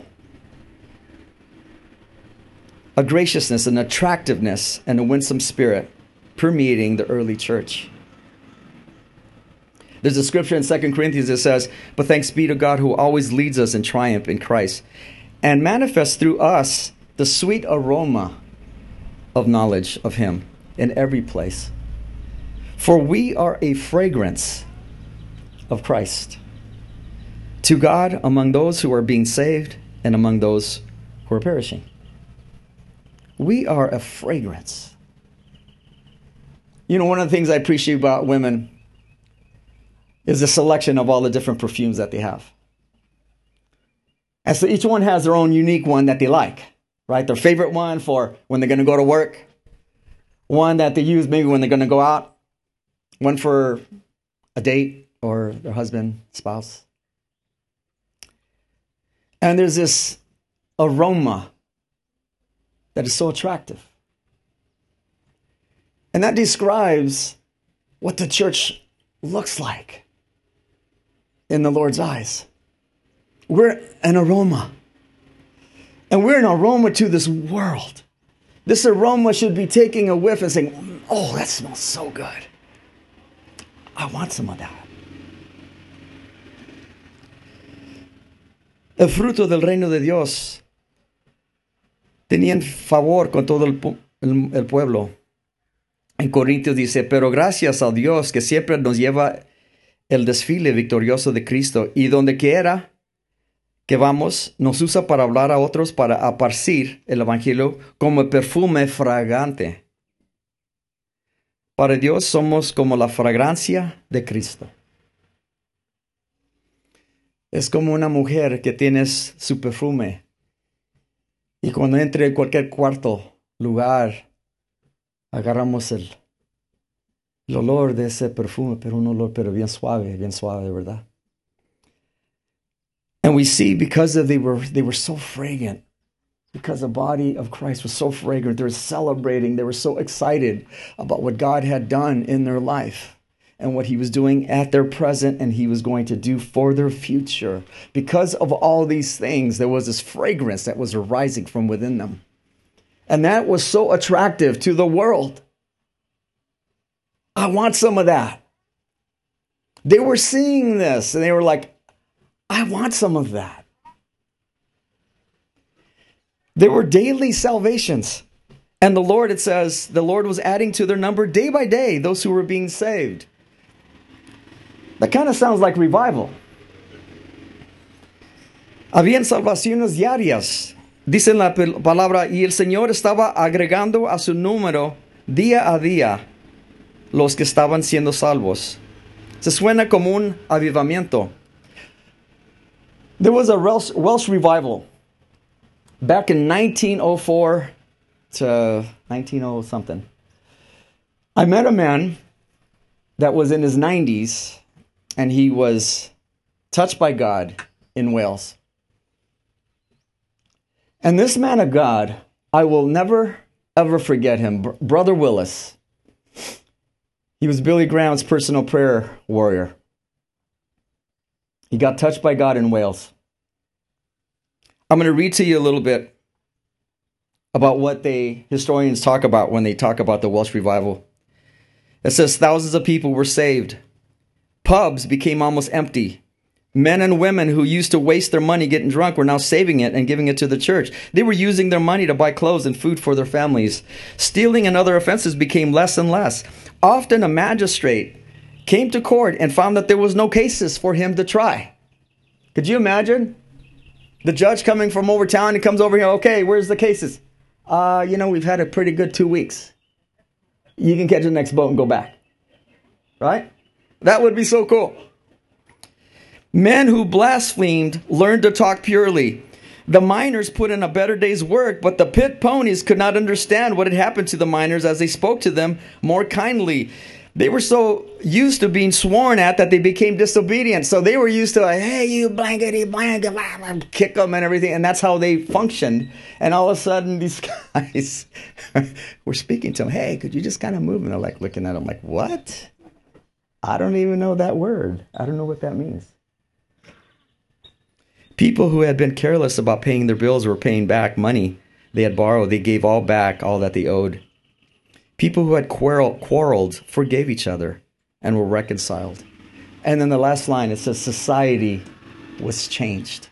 [SPEAKER 7] A graciousness, an attractiveness, and a winsome spirit permeating the early church. There's a scripture in 2 Corinthians that says, "But thanks be to God who always leads us in triumph in Christ, and manifests through us the sweet aroma of knowledge of Him in every place. For we are a fragrance of Christ to God among those who are being saved and among those who are perishing." We are a fragrance. You know, one of the things I appreciate about women is the selection of all the different perfumes that they have. And so each one has their own unique one that they like, right? Their favorite one for when they're going to go to work, one that they use maybe when they're going to go out, one for a date or their husband, spouse. And there's this aroma that is so attractive. And that describes what the church looks like in the Lord's eyes. We're an aroma. And we're an aroma to this world. This aroma should be taking a whiff and saying, "Oh, that smells so good. I want some of that." El fruto del reino de Dios tenían favor con todo el pueblo. En Corintios dice, "Pero gracias a Dios que siempre nos lleva el desfile victorioso de Cristo y donde quiera que vamos, nos usa para hablar a otros, para esparcir el Evangelio como perfume fragante. Para Dios somos como la fragancia de Cristo. Es como una mujer que tiene su perfume y cuando entre en cualquier cuarto, lugar, agarramos el olor de ese perfume, pero un olor bien suave, ¿verdad? And we see because they were so fragrant, because the body of Christ was so fragrant, they were celebrating, they were so excited about what God had done in their life and what he was doing at their present and he was going to do for their future. Because of all these things, there was this fragrance that was arising from within them. And that was so attractive to the world. I want some of that. They were seeing this and they were like, I want some of that. There were daily salvations. And the Lord, it says, the Lord was adding to their number day by day those who were being saved. That kind of sounds like revival. Habían salvaciones diarias. Dice la palabra, y el Señor estaba agregando a su número día a día los que estaban siendo salvos. Se suena como un avivamiento. There was a Welsh revival back in 1904 to 1900 something. I met a man that was in his 90s and he was touched by God in Wales. And this man of God, I will never ever forget him. Brother Willis. He was Billy Graham's personal prayer warrior. He got touched by God in Wales. I'm going to read to you a little bit about what historians talk about when they talk about the Welsh revival. It says thousands of people were saved. Pubs became almost empty. Men and women who used to waste their money getting drunk were now saving it and giving it to the church. They were using their money to buy clothes and food for their families. Stealing and other offenses became less and less. Often a magistrate came to court and found that there was no cases for him to try. Could you imagine? The judge coming from over town, he comes over here, okay, where's the cases? We've had a pretty good 2 weeks. You can catch the next boat and go back. Right? That would be so cool. Men who blasphemed learned to talk purely. The miners put in a better day's work, but the pit ponies could not understand what had happened to the miners as they spoke to them more kindly. They were so used to being sworn at that they became disobedient. So they were used to, hey, you blankety blank, kick them and everything. And that's how they functioned. And all of a sudden, these guys were speaking to them. Hey, could you just kind of move? And they're like looking at them like, what? I don't even know that word. I don't know what that means. People who had been careless about paying their bills were paying back money they had borrowed. They gave all back, all that they owed. People who had quarreled forgave each other and were reconciled. And then the last line, it says, society was changed.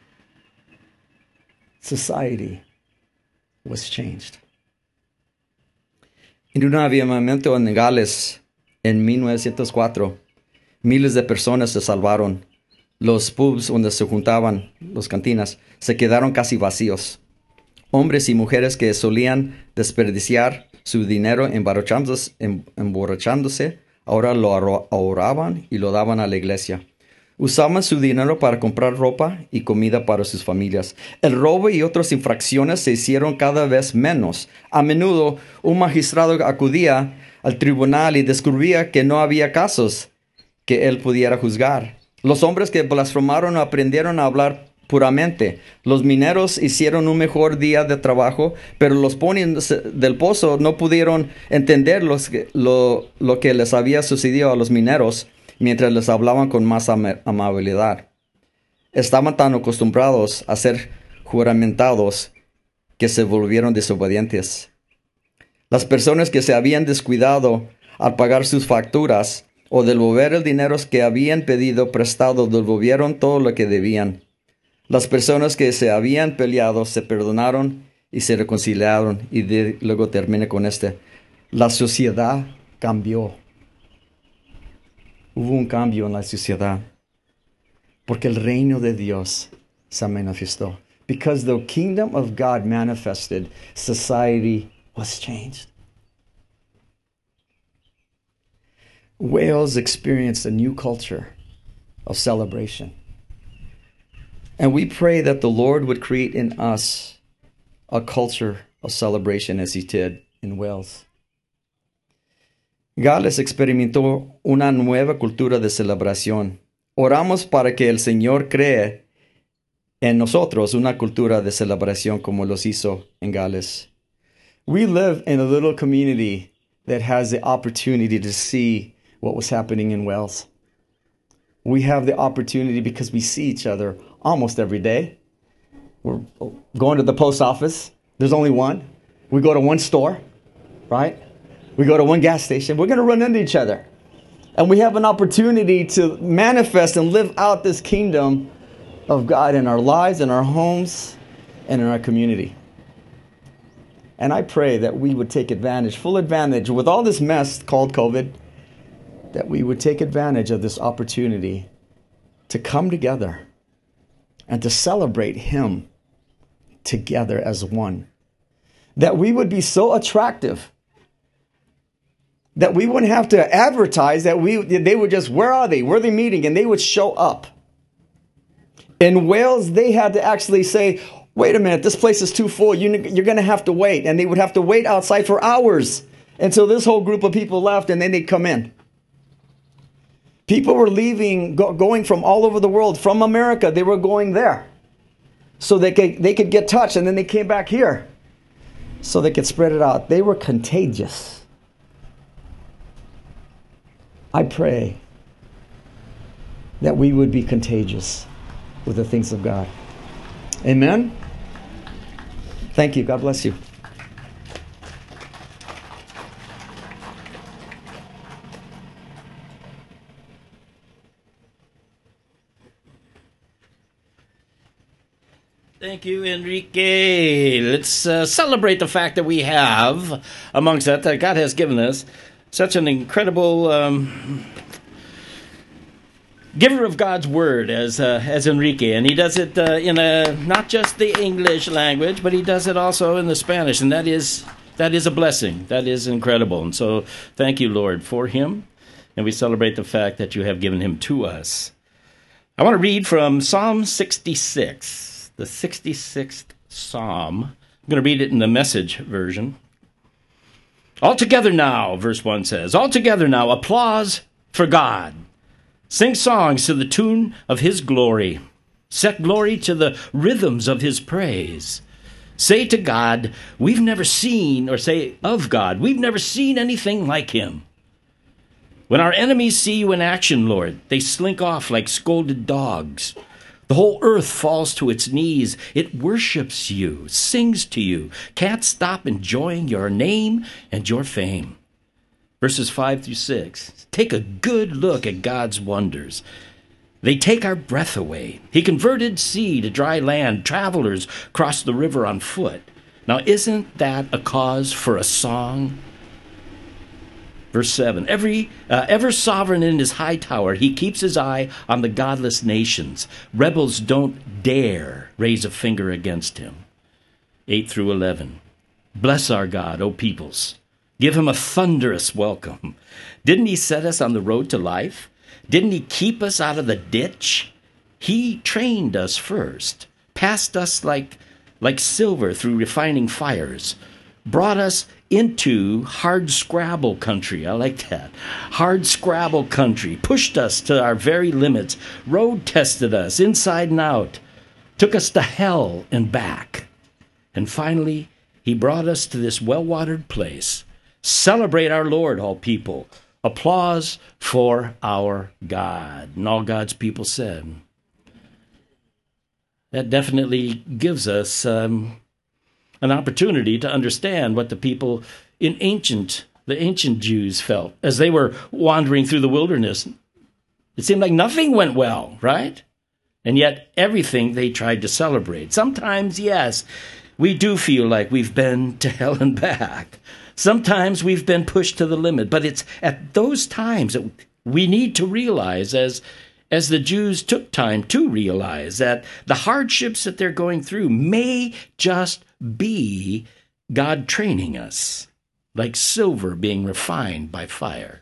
[SPEAKER 7] Society was changed. En un avivamiento en Gales en 1904, miles de personas se salvaron. Los pubs donde se juntaban, las cantinas, se quedaron casi vacíos. Hombres y mujeres que solían desperdiciar su dinero emborrachándose, ahora lo ahorraban y lo daban a la iglesia. Usaban su dinero para comprar ropa y comida para sus familias. El robo y otras infracciones se hicieron cada vez menos. A menudo, un magistrado acudía al tribunal y descubría que no había casos que él pudiera juzgar. Los hombres que blasfemaron aprendieron a hablar puramente. Los mineros hicieron un mejor día de trabajo, pero los ponios del pozo no pudieron entender lo que les había sucedido a los mineros mientras les hablaban con más amabilidad. Estaban tan acostumbrados a ser juramentados que se volvieron desobedientes. Las personas que se habían descuidado al pagar sus facturas o devolver el dinero que habían pedido prestado devolvieron todo lo que debían. Las personas que se habían peleado se perdonaron y se reconciliaron. Y luego termina con este. La sociedad cambió. Hubo un cambio en la sociedad. Porque el reino de Dios se manifestó. Because the kingdom of God manifested, society was changed. Wales experienced a new culture of celebration. And we pray that the Lord would create in us a culture of celebration as He did in Wales. Gales experimentó una nueva cultura de celebración. Oramos para que el Señor cree en nosotros una cultura de celebración como los hizo en Gales. We live in a little community that has the opportunity to see what was happening in Wales. We have the opportunity because we see each other almost every day. We're going to the post office. There's only one. We go to one store, right? We go to one gas station. We're going to run into each other. And we have an opportunity to manifest and live out this kingdom of God in our lives, in our homes, and in our community. And I pray that we would take advantage, full advantage, with all this mess called COVID, that we would take advantage of this opportunity to come together and to celebrate Him together as one. That we would be so attractive that we wouldn't have to advertise, that they would just, where are they? Where are they meeting? And they would show up. In Wales, they had to actually say, wait a minute, this place is too full. You're going to have to wait. And they would have to wait outside for hours until this whole group of people left, and then they'd come in. People were leaving, going from all over the world. From America, they were going there so they could get touched, and then they came back here so they could spread it out. They were contagious. I pray that we would be contagious with the things of God. Amen? Thank you. God bless you.
[SPEAKER 8] Thank you, Enrique. Let's celebrate the fact that we have amongst that God has given us such an incredible giver of God's word as Enrique, and he does it in not just the English language, but he does it also in the Spanish, and that is a blessing. That is incredible, and so thank you, Lord, for him, and we celebrate the fact that you have given him to us. I want to read from Psalm 66, the 66th Psalm. I'm going to read it in the Message version. All together now, verse 1 says, all together now, applause for God. Sing songs to the tune of His glory. Set glory to the rhythms of His praise. Say to God, we've never seen, or say of God, we've never seen anything like Him. When our enemies see you in action, Lord, they slink off like scolded dogs. The whole earth falls to its knees. It worships you, sings to you, can't stop enjoying your name and your fame. Verses 5 through 6. Take a good look at God's wonders. They take our breath away. He converted sea to dry land. Travelers crossed the river on foot. Now, isn't that a cause for a song? Verse 7, ever sovereign in his high tower, he keeps his eye on the godless nations. Rebels don't dare raise a finger against him. 8 through 11, bless our God, O peoples. Give him a thunderous welcome. Didn't he set us on the road to life? Didn't he keep us out of the ditch? He trained us first, passed us like silver through refining fires, brought us into hard scrabble country. I like that. Hard scrabble country. Pushed us to our very limits. Road tested us inside and out. Took us to hell and back. And finally, he brought us to this well-watered place. Celebrate our Lord, all people. Applause for our God. And all God's people said. That definitely gives us an opportunity to understand what the people in the ancient Jews felt as they were wandering through the wilderness. It seemed like nothing went well, right? And yet everything they tried to celebrate. Sometimes, yes, we do feel like we've been to hell and back. Sometimes we've been pushed to the limit, but it's at those times that We need to realize, as the Jews took time to realize, that the hardships that they're going through may just be God training us, like silver being refined by fire.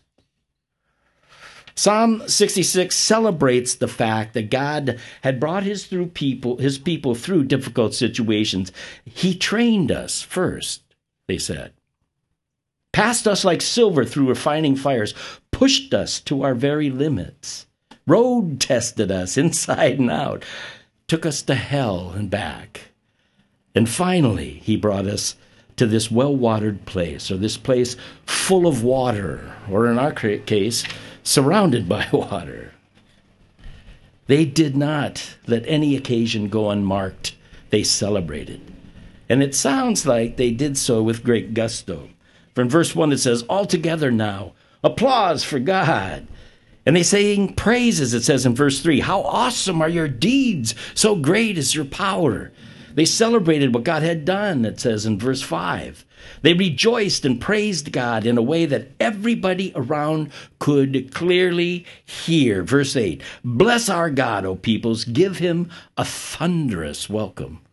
[SPEAKER 8] Psalm 66 celebrates the fact that God had brought his people through difficult situations. He trained us first, they said. Passed us like silver through refining fires, pushed us to our very limits, road tested us inside and out, took us to hell and back. And finally, he brought us to this well-watered place, or this place full of water, or in our case, surrounded by water. They did not let any occasion go unmarked. They celebrated. And it sounds like they did so with great gusto. For in verse 1 it says, all together now, applause for God. And they sing praises, it says in verse 3. How awesome are your deeds! So great is your power. They celebrated what God had done, it says in verse 5. They rejoiced and praised God in a way that everybody around could clearly hear. Verse 8, bless our God, O peoples, give him a thunderous welcome.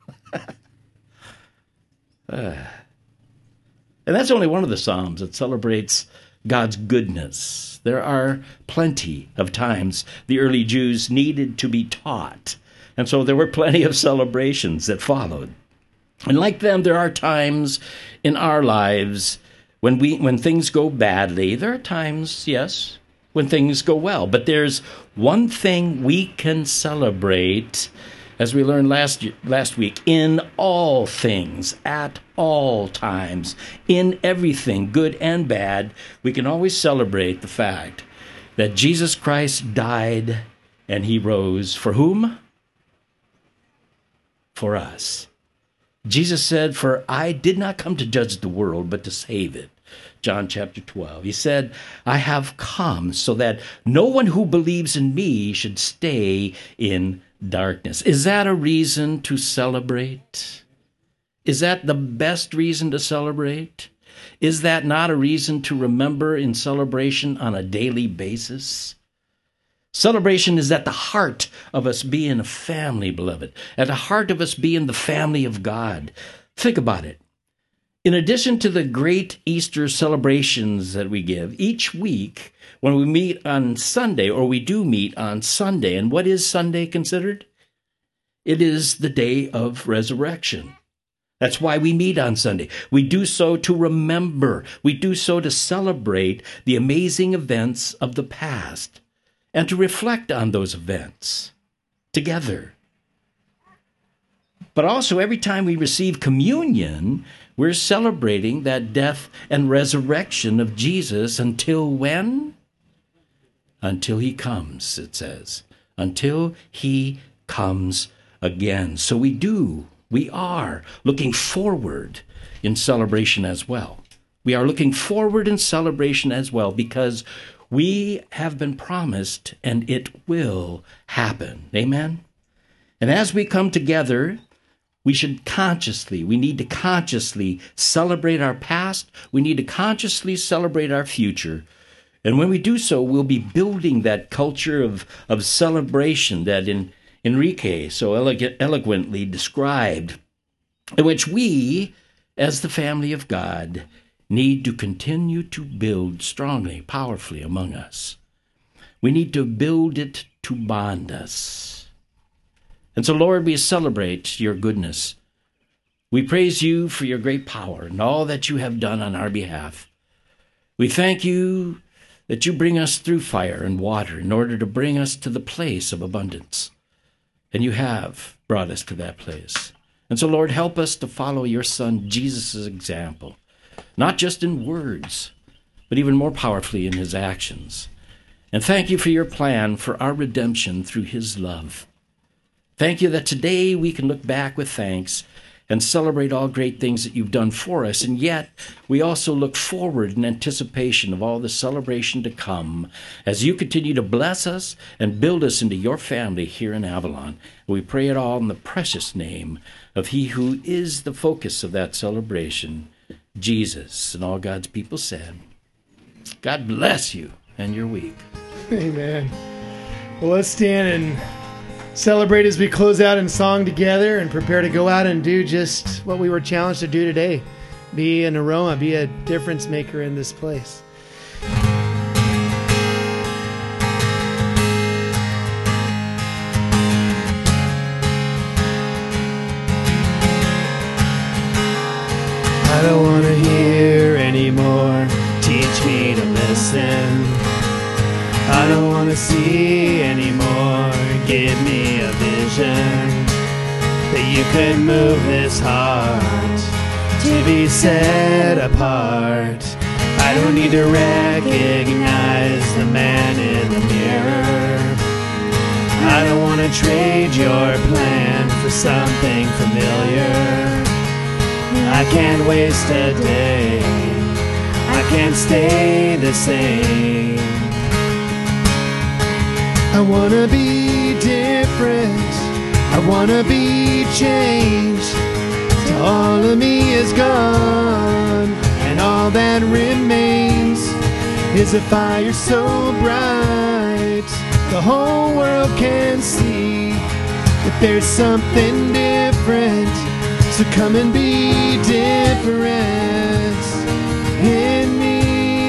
[SPEAKER 8] And that's only one of the Psalms that celebrates God's goodness. There are plenty of times the early Jews needed to be taught, and so there were plenty of celebrations that followed. And like them, there are times in our lives when things go badly. There are times, yes, when things go well. But there's one thing we can celebrate, as we learned last week, in all things, at all times, in everything, good and bad. We can always celebrate the fact that Jesus Christ died and he rose for whom? For us. Jesus said, for I did not come to judge the world, but to save it. John chapter 12. He said, I have come so that no one who believes in me should stay in darkness. Is that a reason to celebrate? Is that the best reason to celebrate? Is that not a reason to remember in celebration on a daily basis? Celebration is at the heart of us being a family, beloved. At the heart of us being the family of God. Think about it. In addition to the great Easter celebrations that we give, each week when we meet on Sunday, or we do meet on Sunday, and what is Sunday considered? It is the day of resurrection. That's why we meet on Sunday. We do so to remember. We do so to celebrate the amazing events of the past and to reflect on those events together. But also, every time we receive communion, we're celebrating that death and resurrection of Jesus until when? Until he comes, it says. Until he comes again. So we are looking forward in celebration as well. We are looking forward in celebration as well because we have been promised and it will happen. Amen? And as we come together, we need to consciously celebrate our past. We need to consciously celebrate our future. And when we do so, we'll be building that culture of celebration that Enrique so eloquently described, in which we, as the family of God, need to continue to build strongly, powerfully among us. We need to build it to bond us. And so, Lord, we celebrate your goodness. We praise you for your great power and all that you have done on our behalf. We thank you that you bring us through fire and water in order to bring us to the place of abundance. And you have brought us to that place. And so, Lord, help us to follow your Son Jesus' example, not just in words, but even more powerfully in his actions. And thank you for your plan for our redemption through his love. Thank you that today we can look back with thanks and celebrate all great things that you've done for us. And yet, we also look forward in anticipation of all the celebration to come as you continue to bless us and build us into your family here in Avalon. We pray it all in the precious name of he who is the focus of that celebration, Jesus. And all God's people said, God bless you and your week.
[SPEAKER 3] Amen. Well, let's stand and celebrate as we close out in song together and prepare to go out and do just what we were challenged to do today. Be an aroma, be a difference maker in this place. I don't want to hear anymore. Teach me to listen. I don't want to see anymore. Give me a vision that you could move this heart to be set apart. I don't need to recognize the man in the mirror. I don't want to trade your plan for something familiar. I can't waste a day. I can't stay the same. I want to be different. I want to be changed. Till all of me is gone, and all that remains is a fire so bright the whole world can see that there's something different. So come and be different in me.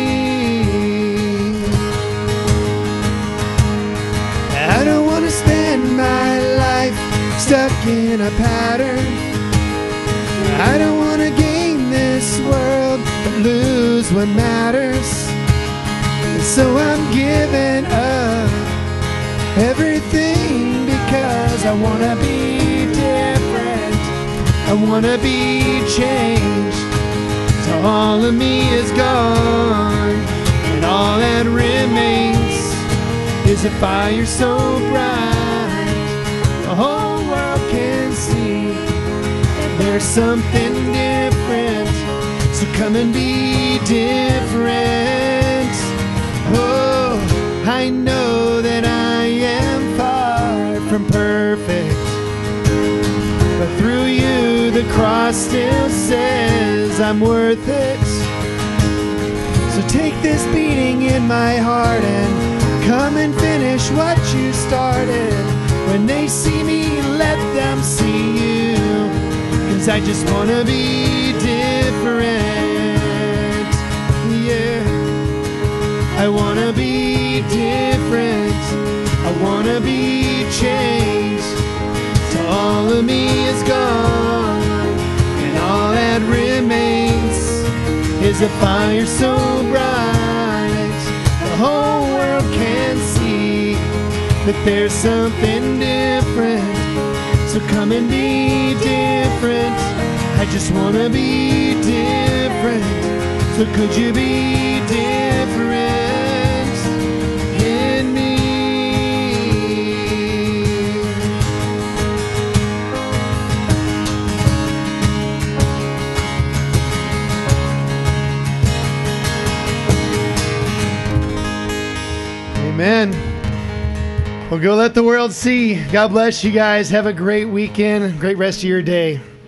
[SPEAKER 3] I don't want to spend my life stuck in a pattern. I don't want to gain this world but lose what matters. And so I'm giving up everything because I want to be different. I want to be changed till all of me is gone, and all that remains is a fire so bright the whole world can see there's something different. So come and be different. Oh, I know that I am far from perfect, but through you the cross still says I'm worth it. So take this beating in my heart and come and finish what you started. When they see me, let them see you, 'cause I just want to be different. Yeah, I want to be different. I want to be changed. All of me is gone, and all that remains is a fire so bright the whole world can see that there's something different. So come and be different. I just want to be different. So could you be different in me? Amen. Well, go let the world see. God bless you guys. Have a great weekend. Great rest of your day.